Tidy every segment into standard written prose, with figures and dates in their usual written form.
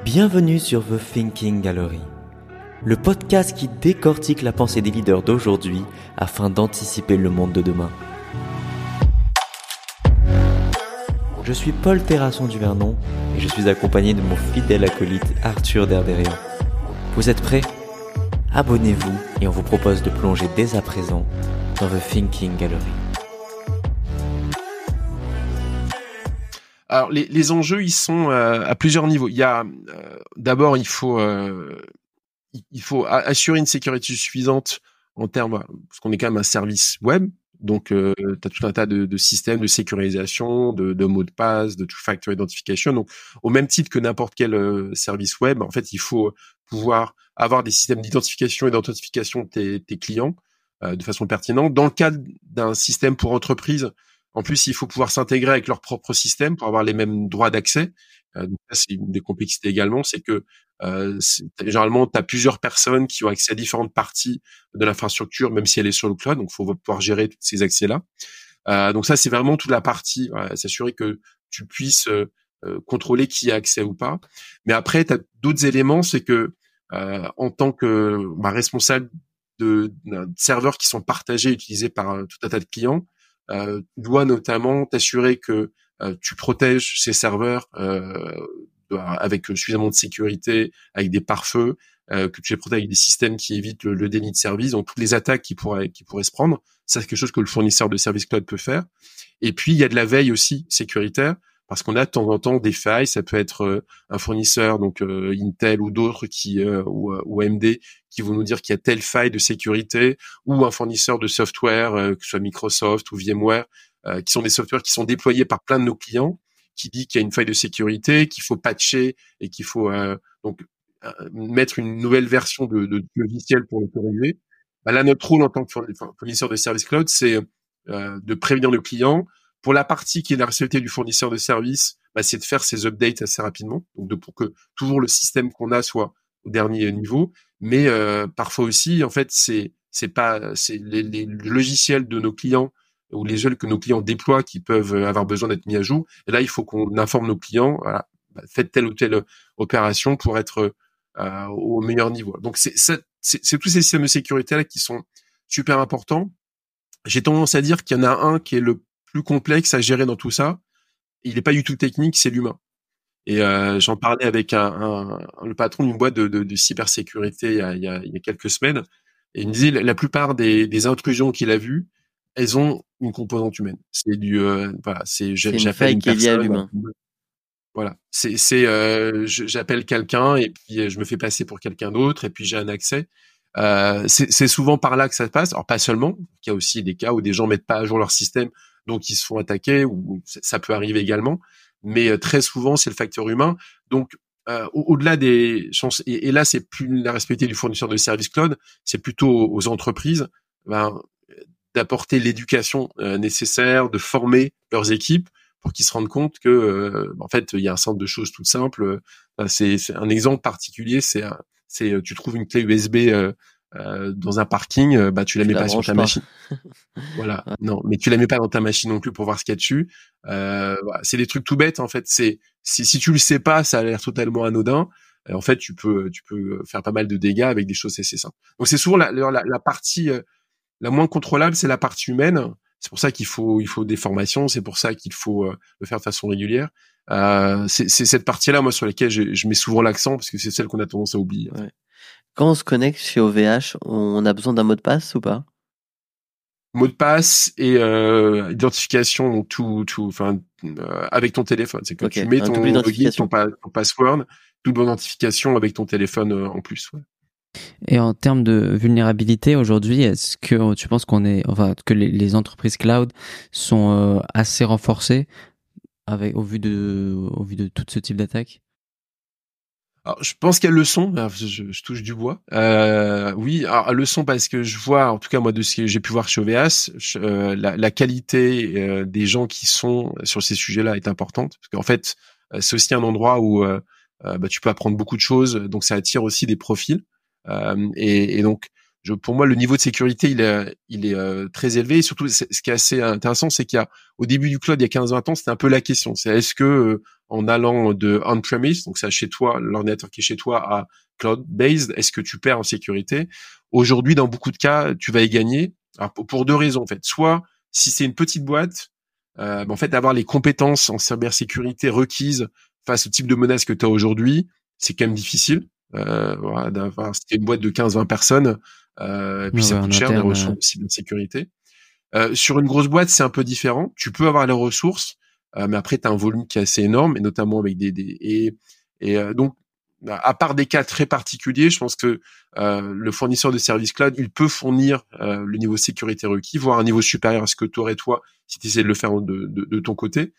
Bienvenue sur The Thinking Gallery, le podcast qui décortique la pensée des leaders d'aujourd'hui afin d'anticiper le monde de demain. Je suis Paul Terrasson du Vernon et je suis accompagné de mon fidèle acolyte Arthur Derderian. Vous êtes prêts ? Abonnez-vous et on vous propose de plonger dès à présent dans The Thinking Gallery. Alors les enjeux, ils sont à plusieurs niveaux. Il y a d'abord il faut assurer une sécurité suffisante en termes, parce qu'on est quand même un service web, donc tu as tout un tas de systèmes de sécurisation, de mots de passe, de two-factor identification. Donc au même titre que n'importe quel service web, en fait, il faut pouvoir avoir des systèmes d'identification et d'authentification de tes clients de façon pertinente. Dans le cadre d'un système pour entreprise, en plus, il faut pouvoir s'intégrer avec leur propre système pour avoir les mêmes droits d'accès. Donc ça, c'est une des complexités également, c'est que généralement, tu as plusieurs personnes qui ont accès à différentes parties de l'infrastructure, même si elle est sur le cloud. Donc, il faut pouvoir gérer tous ces accès-là. Donc ça, c'est vraiment toute la partie, s'assurer que tu puisses contrôler qui a accès ou pas. Mais après, tu as d'autres éléments, c'est que en tant que responsable de serveurs qui sont partagés, utilisés par tout un tas de clients, tu dois notamment t'assurer que tu protèges ces serveurs avec suffisamment de sécurité, avec des pare-feux, que tu les protèges avec des systèmes qui évitent le déni de service, donc toutes les attaques qui pourraient se prendre. Ça, c'est quelque chose que le fournisseur de service cloud peut faire. Et puis, il y a de la veille aussi sécuritaire, parce qu'on a de temps en temps des failles. Ça peut être un fournisseur, donc Intel ou d'autres ou AMD, qui vont nous dire qu'il y a telle faille de sécurité, ou un fournisseur de software, que ce soit Microsoft ou VMware, qui sont des softwares qui sont déployés par plein de nos clients, qui dit qu'il y a une faille de sécurité, qu'il faut patcher et qu'il faut donc mettre une nouvelle version de logiciel pour le corriger. Là, notre rôle en tant que fournisseur de service cloud, c'est de prévenir nos clients. Pour la partie qui est la responsabilité du fournisseur de service, c'est de faire ces updates assez rapidement, donc pour que toujours le système qu'on a soit au dernier niveau. Mais parfois aussi, en fait, c'est les logiciels de nos clients ou les jeux que nos clients déploient qui peuvent avoir besoin d'être mis à jour. Et là, il faut qu'on informe nos clients, voilà, faites telle ou telle opération pour être au meilleur niveau. Donc c'est tous ces systèmes de sécurité là qui sont super importants. J'ai tendance à dire qu'il y en a un qui est le plus complexe à gérer dans tout ça. Il n'est pas du tout technique, c'est l'humain. Et j'en parlais avec le patron d'une boîte de cybersécurité il y a quelques semaines. Et il me disait la plupart des intrusions qu'il a vues, elles ont une composante humaine. C'est j'appelle une personne. Liée à l'humain. Voilà, j'appelle quelqu'un et puis je me fais passer pour quelqu'un d'autre et puis j'ai un accès. C'est souvent par là que ça passe. Alors pas seulement, il y a aussi des cas où des gens mettent pas à jour leur système, donc ils se font attaquer, ou ça peut arriver également. Mais très souvent, c'est le facteur humain. Donc au-delà des chances, et là c'est plus la responsabilité du fournisseur de services cloud, c'est plutôt aux entreprises d'apporter l'éducation nécessaire, de former leurs équipes pour qu'ils se rendent compte que en fait il y a un certain nombre de choses toutes simples. C'est un exemple particulier, c'est tu trouves une clé USB dans un parking, tu la mets pas sur ta machine. Voilà, non, mais tu la mets pas dans ta machine non plus pour voir ce qu'il y a dessus. Voilà, c'est des trucs tout bêtes en fait. Si tu le sais pas, ça a l'air totalement anodin. En fait, tu peux faire pas mal de dégâts avec des choses assez simples. Donc c'est souvent la partie la moins contrôlable, c'est la partie humaine. C'est pour ça qu'il faut des formations, c'est pour ça qu'il faut le faire de façon régulière. C'est cette partie-là, moi, sur laquelle je mets souvent l'accent, parce que c'est celle qu'on a tendance à oublier. Ouais. Quand on se connecte chez OVH, on a besoin d'un mot de passe ou pas ? Mot de passe et identification, avec ton téléphone. C'est que tu mets ton login, ton password, double authentification avec ton téléphone en plus. Ouais. Et en termes de vulnérabilité aujourd'hui, est-ce que tu penses que les entreprises cloud sont assez renforcées au vu de tout ce type d'attaque? Alors, je pense qu'elles le sont. Alors, je touche du bois. Oui, alors, elles le sont parce que je vois, en tout cas moi de ce que j'ai pu voir chez OVH, la qualité des gens qui sont sur ces sujets-là est importante. Parce qu'en fait, c'est aussi un endroit où tu peux apprendre beaucoup de choses. Donc ça attire aussi des profils. Et donc pour moi, le niveau de sécurité, il est très élevé. Et surtout, ce qui est assez intéressant, c'est au début du cloud, il y a 15-20 ans, c'était un peu la question. C'est est-ce que, en allant de on-premise, donc c'est chez toi, l'ordinateur qui est chez toi, à cloud-based, est-ce que tu perds en sécurité? Aujourd'hui, dans beaucoup de cas, tu vas y gagner. Alors, pour deux raisons, en fait. Soit, si c'est une petite boîte, en fait, avoir les compétences en cybersécurité requises face au type de menace que tu as aujourd'hui, c'est quand même difficile. Voilà, c'était une boîte de 15-20 personnes, et puis ça coûte cher les ressources de cybersécurité. Sur une grosse boîte, c'est un peu différent. Tu peux avoir les ressources, mais après, tu as un volume qui est assez énorme, et notamment avec donc, à part des cas très particuliers, je pense que le fournisseur de services cloud, il peut fournir le niveau de sécurité requis, voire un niveau supérieur à ce que tu aurais toi si tu essaies de le faire de ton côté.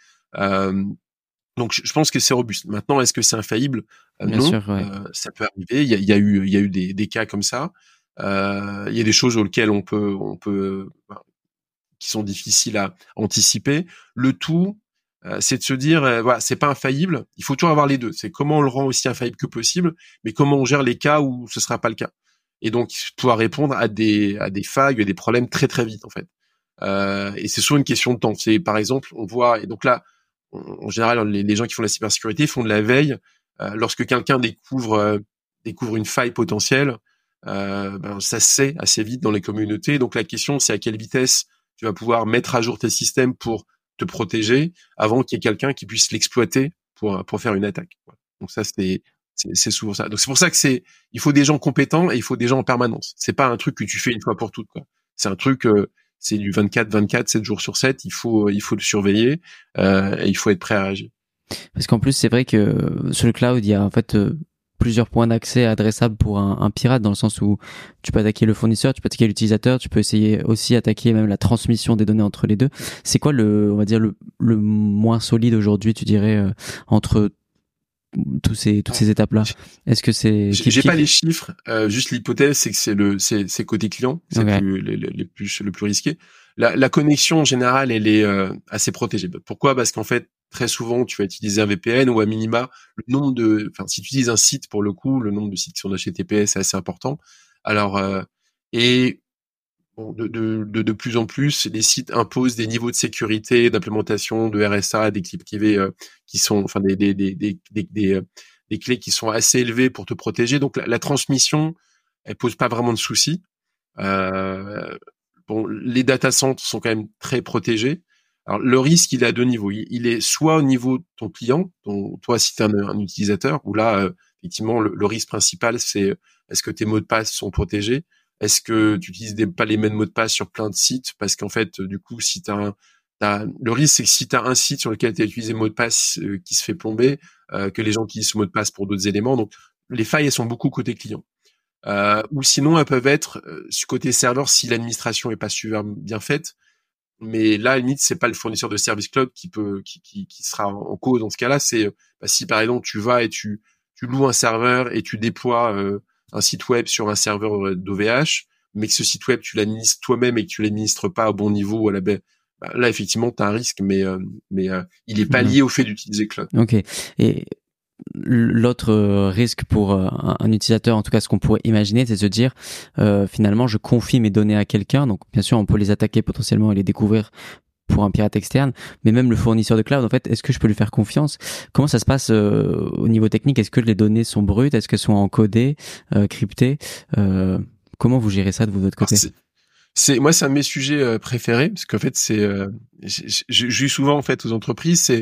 Donc je pense que c'est robuste. Maintenant, est-ce que c'est infaillible? Non, sûr, ouais. Ça peut arriver. Il y a eu des cas comme ça. Il y a des choses auxquelles on peut qui sont difficiles à anticiper. Le tout, c'est de se dire, voilà, c'est pas infaillible. Il faut toujours avoir les deux. C'est comment on le rend aussi infaillible que possible, mais comment on gère les cas où ce sera pas le cas. Et donc pouvoir répondre à des failles, à des problèmes très très vite en fait. Et c'est souvent une question de temps. C'est par exemple, on voit, et donc là, en général, les gens qui font de la cybersécurité font de la veille. Lorsque quelqu'un découvre une faille potentielle, ça se sait assez vite dans les communautés. Donc la question, c'est à quelle vitesse tu vas pouvoir mettre à jour tes systèmes pour te protéger avant qu'il y ait quelqu'un qui puisse l'exploiter pour faire une attaque. Donc ça, c'est souvent ça. Donc c'est pour ça que il faut des gens compétents et il faut des gens en permanence. C'est pas un truc que tu fais une fois pour toutes, quoi. C'est un truc, c'est du 24/24, 7 jours sur 7. Il faut le surveiller, et il faut être prêt à réagir. Parce qu'en plus, c'est vrai que sur le cloud, il y a en fait plusieurs points d'accès adressables pour un pirate, dans le sens où tu peux attaquer le fournisseur, tu peux attaquer l'utilisateur, tu peux essayer aussi attaquer même la transmission des données entre les deux. C'est quoi on va dire le moins solide aujourd'hui, tu dirais, entre toutes ces étapes-là? Est-ce que c'est... J'ai pas les chiffres, juste l'hypothèse, c'est que c'est côté client, c'est okay. le plus risqué. La connexion en général, elle est assez protégée. Pourquoi? Parce qu'en fait, très souvent, tu vas utiliser un VPN ou à minima, si tu utilises un site, pour le coup, le nombre de sites qui sont HTTPS est assez important. Alors, de plus en plus, les sites imposent des niveaux de sécurité, d'implémentation, de RSA, des clés privées qui sont, enfin des clés qui sont assez élevées pour te protéger. Donc la transmission, elle pose pas vraiment de soucis. Les data centers sont quand même très protégés. Alors le risque, il est à deux niveaux. Il est soit au niveau de ton client, toi si tu es un utilisateur, où là effectivement le risque principal, c'est est-ce que tes mots de passe sont protégés? Est-ce que tu utilises pas les mêmes mots de passe sur plein de sites? Parce qu'en fait, du coup, si le risque, c'est que si tu as un site sur lequel tu as utilisé le mot de passe qui se fait plomber, que les gens utilisent ce mot de passe pour d'autres éléments. Donc, les failles, elles sont beaucoup côté client. Ou sinon, elles peuvent être côté serveur si l'administration est pas super bien faite. Mais là, à la limite, c'est pas le fournisseur de service cloud qui sera en cause dans ce cas-là. C'est si par exemple tu vas et tu loues un serveur et tu déploies un site web sur un serveur d'OVH, mais que ce site web tu l'administres toi-même et que tu l'administres pas au bon niveau à là effectivement tu as un risque, mais il est pas lié au fait d'utiliser cloud. Ok. Et l'autre risque pour un utilisateur, en tout cas ce qu'on pourrait imaginer, c'est de se dire finalement je confie mes données à quelqu'un, donc bien sûr on peut les attaquer potentiellement et les découvrir pour un pirate externe, mais même le fournisseur de cloud, en fait, est-ce que je peux lui faire confiance? Comment ça se passe au niveau technique? Est-ce que les données sont brutes? Est-ce qu'elles sont encodées, cryptées? Comment vous gérez ça de votre côté? Moi, c'est un de mes sujets préférés, parce qu'en fait, je dis souvent en fait aux entreprises,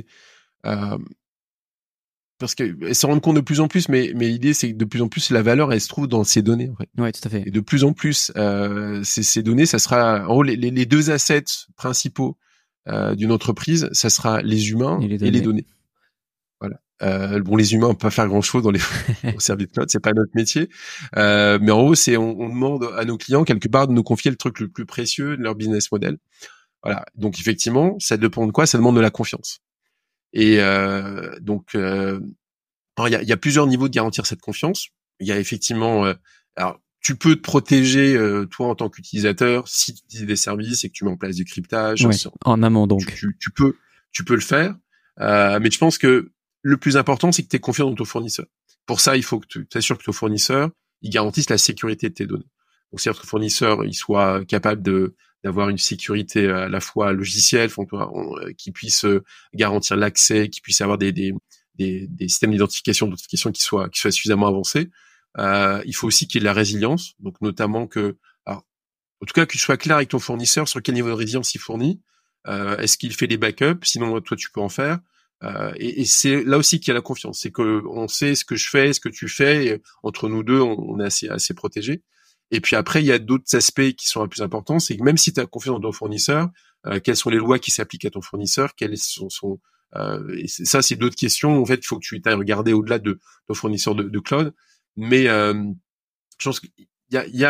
parce qu'elles se rendent compte de plus en plus, mais l'idée, c'est que de plus en plus, la valeur, elle se trouve dans ces données, en fait. Ouais, tout à fait. Et de plus en plus, ces données, ça sera, en gros, les deux assets principaux d'une entreprise, ça sera les humains et les données. Voilà. Les humains, on peut pas faire grand chose dans les services cloud, c'est pas notre métier. Mais en gros, on demande à nos clients quelque part de nous confier le truc le plus précieux de leur business model. Voilà. Donc effectivement, ça dépend de quoi? Ça demande de la confiance. Et donc, il y a plusieurs niveaux de garantir cette confiance. Il y a effectivement, alors tu peux te protéger toi en tant qu'utilisateur si tu utilises des services et que tu mets en place du cryptage. Ouais, en amont donc. Tu peux le faire, mais je pense que le plus important, c'est que tu aies confiance dans ton fournisseur. Pour ça, il faut que tu t'assures que ton fournisseur, il garantisse la sécurité de tes données. Donc, c'est-à-dire que le fournisseur, il soit capable d'avoir une sécurité à la fois logicielle, qui puisse garantir l'accès, qui puisse avoir des systèmes d'identification, d'authentification qui soient suffisamment avancés. Il faut aussi qu'il y ait de la résilience, donc notamment alors, en tout cas, que tu sois clair avec ton fournisseur sur quel niveau de résilience il fournit. Est-ce qu'il fait des backups? Sinon, toi, tu peux en faire. Et c'est là aussi qu'il y a la confiance. C'est que on sait ce que je fais, ce que tu fais. Et entre nous deux, on est assez protégés. Et puis après, il y a d'autres aspects qui sont les plus importants. C'est que même si tu as confiance dans ton fournisseur, quelles sont les lois qui s'appliquent à ton fournisseur? Quelles sont et ça, c'est d'autres questions. En fait, il faut que tu ailles regarder au-delà de ton fournisseur de cloud. Mais je pense qu'il y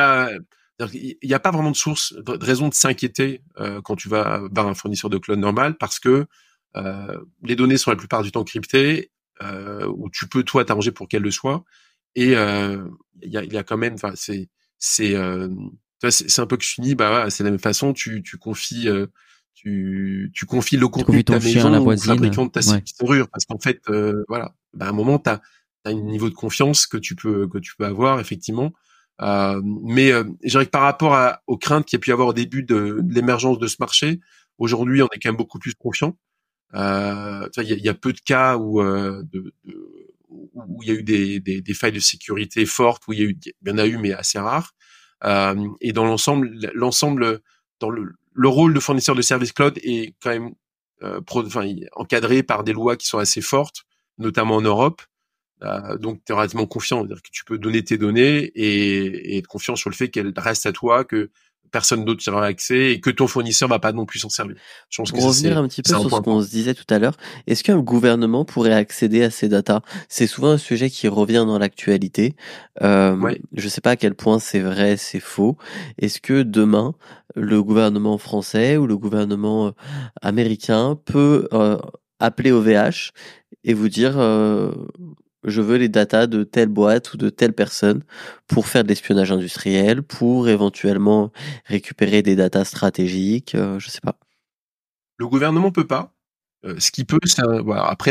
a pas vraiment de raison de s'inquiéter quand tu vas vers un fournisseur de cloud normal, parce que les données sont la plupart du temps cryptées, où tu peux toi t'arranger pour qu'elles le soient. Et il y a quand même, enfin c'est un peu que je finis, bah voilà, c'est de la même façon, tu confies tu confies le contenu de ta maison au fabricant de ta serrure, parce qu'en fait voilà, bah à un moment t'as un niveau de confiance que tu peux avoir effectivement. Mais je dirais que par rapport aux craintes qu'il y a pu y avoir au début de l'émergence de ce marché, aujourd'hui on est quand même beaucoup plus confiant. Il y a peu de cas où il y a eu des failles de sécurité fortes, où il y en a eu, mais assez rares. Et dans l'ensemble, dans le rôle de fournisseur de services cloud est quand même encadré par des lois qui sont assez fortes, notamment en Europe. Donc, tu es relativement confiant, c'est-à-dire que tu peux donner tes données et être confiant sur le fait qu'elles restent à toi, que personne d'autre y aura accès et que ton fournisseur va pas non plus s'en servir. Je pense Pour revenir un petit peu sur ce qu'on se disait tout à l'heure, est-ce qu'un gouvernement pourrait accéder à ces datas? C'est souvent un sujet qui revient dans l'actualité. Ouais. Je sais pas à quel point c'est vrai, c'est faux. Est-ce que demain, le gouvernement français ou le gouvernement américain peut appeler OVH et vous dire je veux les datas de telle boîte ou de telle personne pour faire de l'espionnage industriel, pour éventuellement récupérer des datas stratégiques, je sais pas. Le gouvernement peut pas. Ce qui peut, c'est voilà, après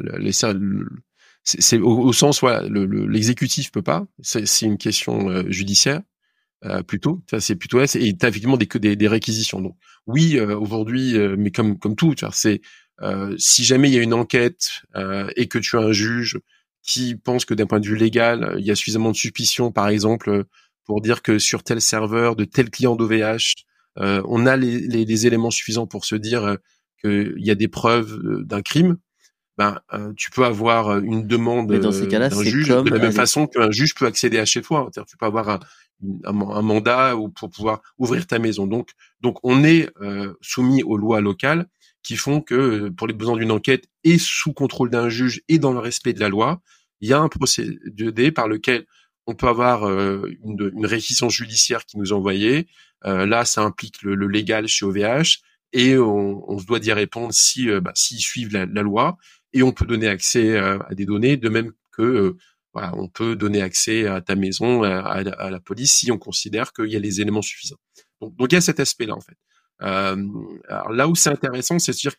c'est au sens voilà, l'exécutif peut pas. C'est une question judiciaire plutôt. Ça c'est plutôt et t'as effectivement des réquisitions. Donc oui, aujourd'hui, mais comme tout, tu vois, c'est si jamais il y a une enquête et que tu as un juge qui pense que d'un point de vue légal, il y a suffisamment de suspicion, par exemple, pour dire que sur tel serveur de tel client d'OVH, on a les éléments suffisants pour se dire qu'il y a des preuves d'un crime, tu peux avoir une demande d'un juge de la même façon qu'un juge peut accéder à chez toi. C'est-à-dire, tu peux avoir un mandat pour pouvoir ouvrir ta maison. Donc on est soumis aux lois locales qui font que pour les besoins d'une enquête et sous contrôle d'un juge et dans le respect de la loi, il y a un procédé par lequel on peut avoir une réquisition judiciaire qui nous est envoyée. Là, ça implique le légal chez OVH et on se doit d'y répondre s'ils suivent la loi, et on peut donner accès à des données, de même que voilà, on peut donner accès à ta maison, à la police, si on considère qu'il y a les éléments suffisants. Donc il y a cet aspect-là en fait. Alors là où c'est intéressant, c'est de se dire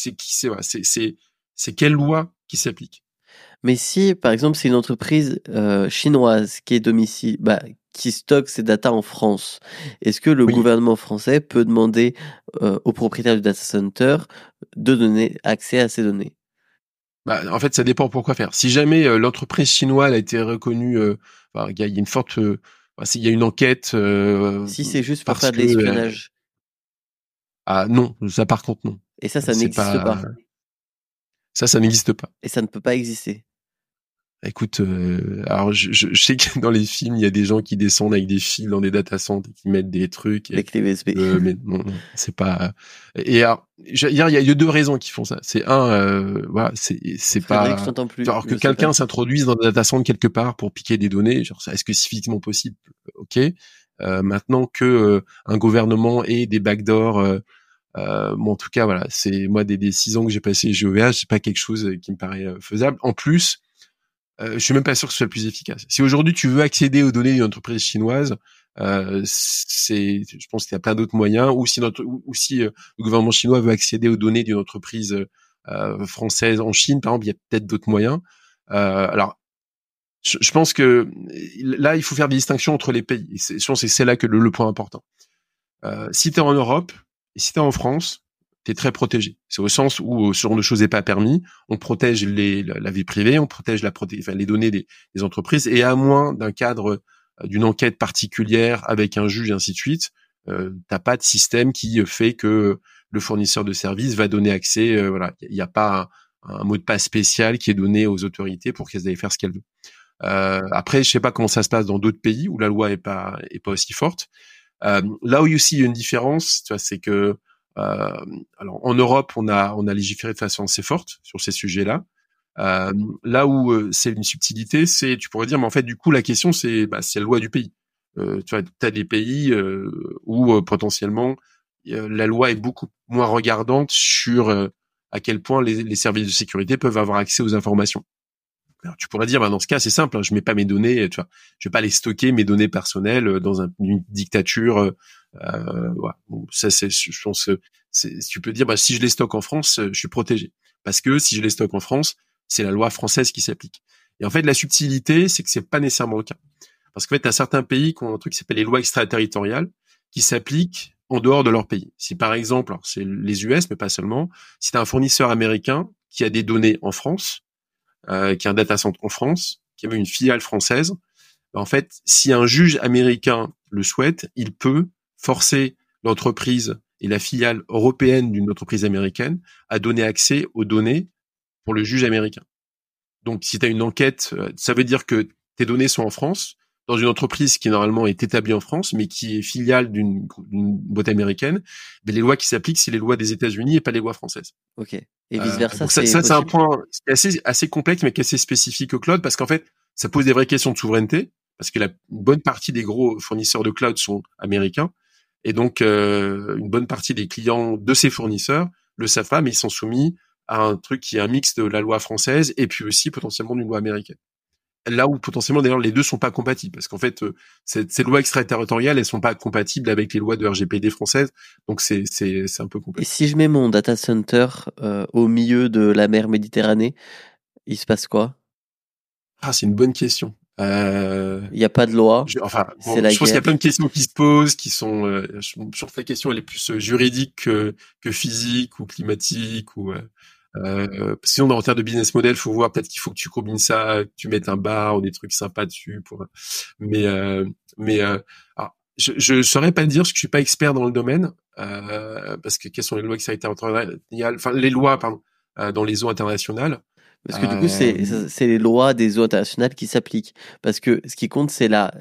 c'est quelle loi qui s'applique. Mais si, par exemple, c'est une entreprise chinoise qui est qui stocke ses datas en France, est-ce que le gouvernement français peut demander aux propriétaires du data center de donner accès à ces données? En fait, ça dépend pourquoi faire. Si jamais l'entreprise chinoise a été reconnue, il y a une forte, s'il y a une enquête. Si c'est juste pour faire de l'espionnage. Ah non, ça par contre non. Et ça n'existe pas. Ça n'existe pas. Et ça ne peut pas exister. Écoute, alors je sais que dans les films, il y a des gens qui descendent avec des fils dans des data centers et qui mettent des trucs. Des clés USB. Mais non, c'est pas. Et alors, il y a deux raisons qui font ça. C'est voilà, c'est pas. Alors que quelqu'un s'introduise dans un data center quelque part pour piquer des données, genre, est-ce que c'est physiquement possible? Ok. Maintenant que un gouvernement ait des backdoors. En tout cas, voilà, c'est moi des 6 ans que j'ai passé chez OVH, c'est pas quelque chose qui me paraît faisable. En plus, je suis même pas sûr que ce soit le plus efficace. Si aujourd'hui tu veux accéder aux données d'une entreprise chinoise, je pense qu'il y a plein d'autres moyens. Ou si le gouvernement chinois veut accéder aux données d'une entreprise française en Chine, par exemple, il y a peut-être d'autres moyens. Alors Je pense que là, il faut faire des distinctions entre les pays. Je pense que c'est là que le point important. Si t'es en Europe et si t'es en France, t'es très protégé. C'est au sens où ce genre de choses n'est pas permis. On protège la vie privée, on protège les données des entreprises, et à moins d'un cadre d'une enquête particulière avec un juge et ainsi de suite, t'as pas de système qui fait que le fournisseur de services va donner accès. Voilà, il n'y a pas un mot de passe spécial qui est donné aux autorités pour qu'elles aillent faire ce qu'elles veulent. Après, je sais pas comment ça se passe dans d'autres pays où la loi est pas aussi forte. Là où aussi il y a une différence, tu vois, c'est que alors en Europe, on a légiféré de façon assez forte sur ces sujets-là. Là où c'est une subtilité, c'est, tu pourrais dire, mais en fait, du coup, la question, c'est la loi du pays. Tu vois, t'as des pays où potentiellement la loi est beaucoup moins regardante sur à quel point les services de sécurité peuvent avoir accès aux informations. Alors, tu pourrais dire, dans ce cas, c'est simple, hein, je mets pas mes données, tu vois, je vais pas les stocker, mes données personnelles, dans une dictature. Voilà. Bon, ça, je pense, tu peux dire, si je les stocke en France, je suis protégé, parce que si je les stocke en France, c'est la loi française qui s'applique. Et en fait, la subtilité, c'est que c'est pas nécessairement le cas, parce qu'en fait, t'as certains pays qui ont un truc qui s'appelle les lois extraterritoriales, qui s'appliquent en dehors de leur pays. Si par exemple, alors c'est les US, mais pas seulement, si t'as un fournisseur américain qui a des données en France, qui a un data center en France, qui a même une filiale française, en fait, si un juge américain le souhaite, il peut forcer l'entreprise et la filiale européenne d'une entreprise américaine à donner accès aux données pour le juge américain. Donc, si tu as une enquête, ça veut dire que tes données sont en France, dans une entreprise qui normalement est établie en France, mais qui est filiale d'une boîte américaine, mais les lois qui s'appliquent, c'est les lois des États-Unis et pas les lois françaises. Ok. Et vice versa. Ça, c'est un point assez complexe, mais qui est assez spécifique au cloud, parce qu'en fait, ça pose des vraies questions de souveraineté, parce que une bonne partie des gros fournisseurs de cloud sont américains, et donc une bonne partie des clients de ces fournisseurs le savent pas, mais ils sont soumis à un truc qui est un mix de la loi française et puis aussi potentiellement d'une loi américaine. Là où potentiellement d'ailleurs les deux sont pas compatibles, parce qu'en fait ces lois extraterritoriales, elles sont pas compatibles avec les lois de RGPD françaises, donc c'est un peu complexe. Et si je mets mon data center au milieu de la mer Méditerranée, il se passe quoi? C'est une bonne question. Il n'y a pas de loi. Je pense qu'il y a plein de questions qui se posent, qui sont sur la question elle est plus juridique que physique ou climatique ou sinon en termes de business model, faut voir, peut-être qu'il faut que tu combines ça, que tu mettes un bar ou des trucs sympas dessus mais alors, je saurais pas dire parce que je suis pas expert dans le domaine parce que quelles sont les lois extraterritoriales, enfin les lois dans les eaux internationales. Parce que du coup, c'est les lois des eaux internationales qui s'appliquent. Parce que ce qui compte, c'est la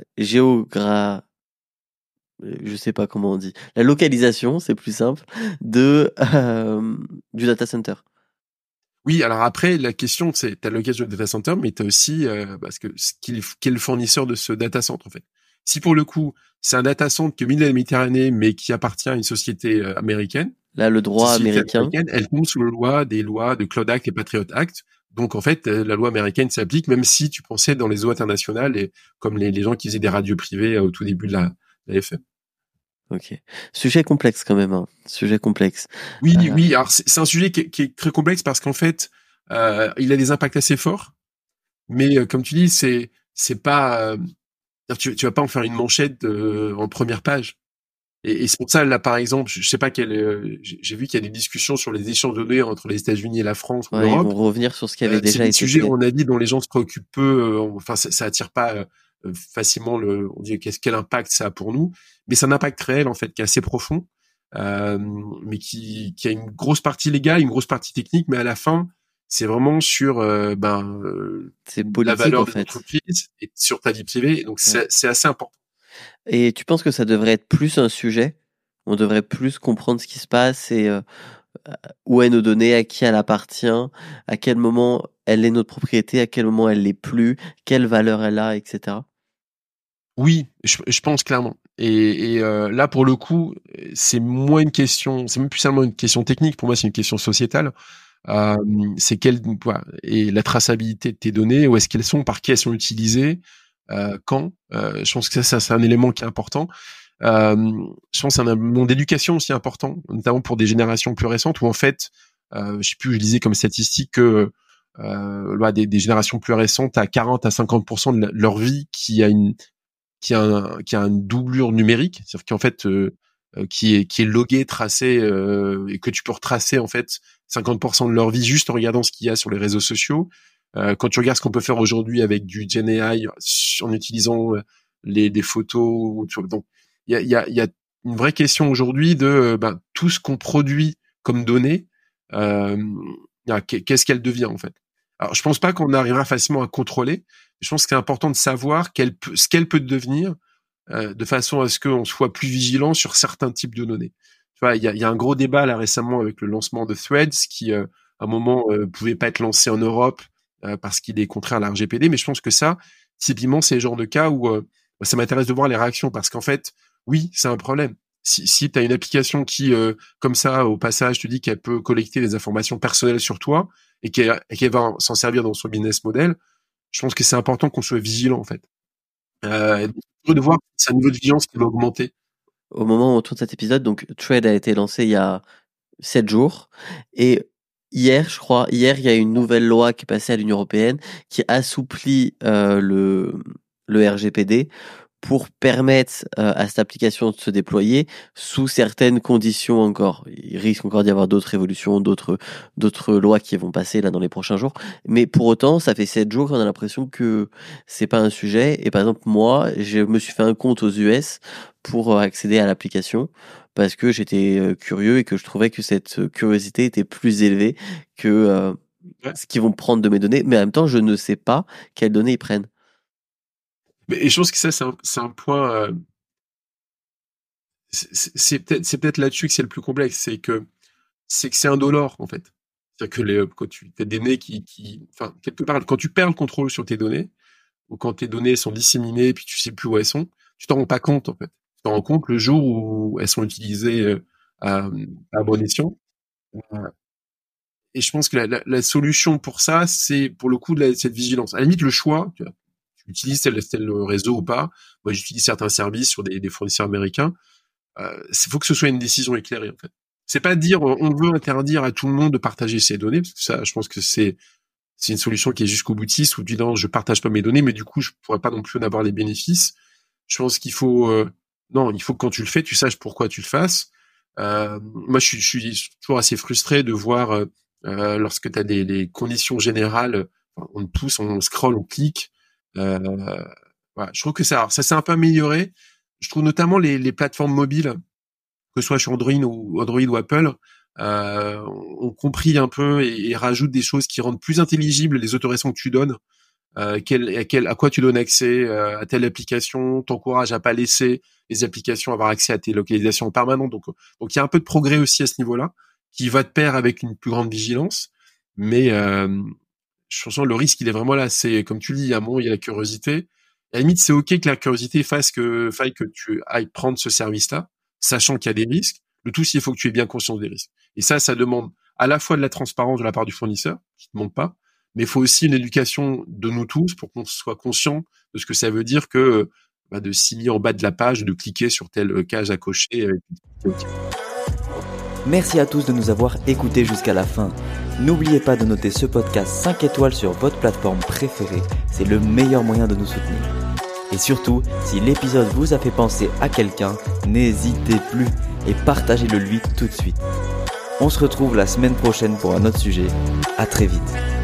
je sais pas comment on dit. La localisation, c'est plus simple, du data center. Oui, alors après, la question, c'est, t'as le localisation du data center, mais t'as aussi, parce que qui est le fournisseur de ce data center, en fait. Si pour le coup, c'est un data center qui est au milieu de la Méditerranée, mais qui appartient à une société américaine. Là, le droit américain. Elle tombe sous des lois de Cloud Act et Patriot Act. Donc, en fait, la loi américaine s'applique, même si tu pensais dans les eaux internationales, et comme les gens qui faisaient des radios privées au tout début de la FM. Ok. Sujet complexe quand même, hein. Sujet complexe. Oui. Alors, c'est un sujet qui est très complexe parce qu'en fait, il a des impacts assez forts. Mais, comme tu dis, c'est pas, tu vas pas en faire une manchette en première page. Et c'est pour ça, là, par exemple, je sais pas j'ai vu qu'il y a des discussions sur les échanges de données entre les États-Unis et la France ou l'Europe. Ils vont revenir sur ce qui avait déjà été fait. C'est des sujets, on a dit, dont les gens se préoccupent peu, enfin, ça attire pas facilement on dit quel impact ça a pour nous, mais c'est un impact réel, en fait, qui est assez profond, mais qui a une grosse partie légale, une grosse partie technique, mais à la fin, c'est vraiment sur, c'est politique, la valeur en de fait. l'entreprise et sur ta vie privée. Donc, c'est assez important. Et tu penses que ça devrait être plus un sujet? On devrait plus comprendre ce qui se passe et où est nos données, à qui elle appartient, à quel moment elle est notre propriété, à quel moment elle l'est plus, quelle valeur elle a, etc. Oui, je pense clairement. Et là, pour le coup, c'est moins une question, c'est même plus seulement une question technique. Pour moi, c'est une question sociétale. C'est et la traçabilité de tes données, où est-ce qu'elles sont, par qui elles sont utilisées, quand. Je pense que ça, c'est un élément qui est important. Je pense que c'est un élément d'éducation aussi important, notamment pour des générations plus récentes, où en fait, je sais plus, je lisais comme statistique que des générations plus récentes à 40 à 50% de leur vie qui a une doublure numérique, c'est-à-dire qu'en fait qui est logué, tracé et que tu peux retracer en fait 50% de leur vie juste en regardant ce qu'il y a sur les réseaux sociaux. Quand tu regardes ce qu'on peut faire aujourd'hui avec du GenAI en utilisant des photos, donc il y a une vraie question aujourd'hui de tout ce qu'on produit comme données, qu'est-ce qu'elle devient en fait. Alors je pense pas qu'on arrivera facilement à contrôler. Je pense que c'est important de savoir ce qu'elle peut devenir, de façon à ce qu'on soit plus vigilant sur certains types de données. Tu vois, il y a un gros débat là récemment avec le lancement de Threads qui à un moment pouvait pas être lancé en Europe parce qu'il est contraire à la RGPD, mais je pense que ça, typiquement, c'est le genre de cas où ça m'intéresse de voir les réactions parce qu'en fait, oui, c'est un problème. Si tu as une application qui, comme ça, au passage, te dit qu'elle peut collecter des informations personnelles sur toi et qu'elle va s'en servir dans son business model, je pense que c'est important qu'on soit vigilant, en fait. De voir si c'est un niveau de vigilance qui va augmenter. Au moment où on tourne cet épisode, donc Thread a été lancé il y a 7 jours et hier, il y a une nouvelle loi qui est passée à l'Union européenne qui assouplit le RGPD pour permettre à cette application de se déployer sous certaines conditions encore. Il risque encore d'y avoir d'autres évolutions, d'autres lois qui vont passer là dans les prochains jours. Mais pour autant, ça fait 7 jours qu'on a l'impression que c'est pas un sujet. Et par exemple, moi, je me suis fait un compte aux US pour accéder à l'application parce que j'étais curieux et que je trouvais que cette curiosité était plus élevée que ce qu'ils vont prendre de mes données. Mais en même temps, je ne sais pas quelles données ils prennent. Et je pense que ça, c'est un point. C'est peut-être là-dessus que c'est le plus complexe, c'est que c'est indolore en fait. C'est-à-dire que quand tu as des données enfin quelque part, quand tu perds le contrôle sur tes données ou quand tes données sont disséminées et puis tu sais plus où elles sont, tu t'en rends pas compte en fait. Tu t'en rends compte le jour où elles sont utilisées à bon escient. Et je pense que la solution pour ça, c'est pour le coup cette vigilance. À la limite, le choix. Tu utilises tel réseau ou pas. Moi, j'utilise certains services sur des fournisseurs américains. Faut que ce soit une décision éclairée, en fait. C'est pas dire on veut interdire à tout le monde de partager ses données, parce que ça, je pense que c'est une solution qui est jusqu'au boutiste, où tu dis non, je partage pas mes données, mais du coup, je pourrais pas non plus en avoir les bénéfices. Je pense qu'il faut il faut que quand tu le fais, tu saches pourquoi tu le fasses. Moi, je suis toujours assez frustré de voir lorsque tu as les conditions générales, on pousse, on scrolle, on clique. Voilà, je trouve que ça s'est un peu amélioré. Je trouve notamment les plateformes mobiles, que ce soit sur Android ou Apple, ont compris un peu et rajoutent des choses qui rendent plus intelligibles les autorisations que tu donnes. À quoi tu donnes accès à telle application, t'encourage à pas laisser les applications avoir accès à tes localisations permanentes. Donc il y a un peu de progrès aussi à ce niveau-là, qui va de pair avec une plus grande vigilance. Mais je pense que le risque, il est vraiment là. C'est, comme tu le dis, il y a la curiosité. À la limite, c'est OK que la curiosité faille que tu ailles prendre ce service-là, sachant qu'il y a des risques. Le tout, il faut que tu aies bien conscience des risques. Et ça demande à la fois de la transparence de la part du fournisseur, qui ne montre pas, mais il faut aussi une éducation de nous tous pour qu'on soit conscient de ce que ça veut dire que de signer en bas de la page, de cliquer sur telle case à cocher. Merci à tous de nous avoir écoutés jusqu'à la fin. N'oubliez pas de noter ce podcast 5 étoiles sur votre plateforme préférée, c'est le meilleur moyen de nous soutenir. Et surtout, si l'épisode vous a fait penser à quelqu'un, n'hésitez plus et partagez-le lui tout de suite. On se retrouve la semaine prochaine pour un autre sujet. À très vite.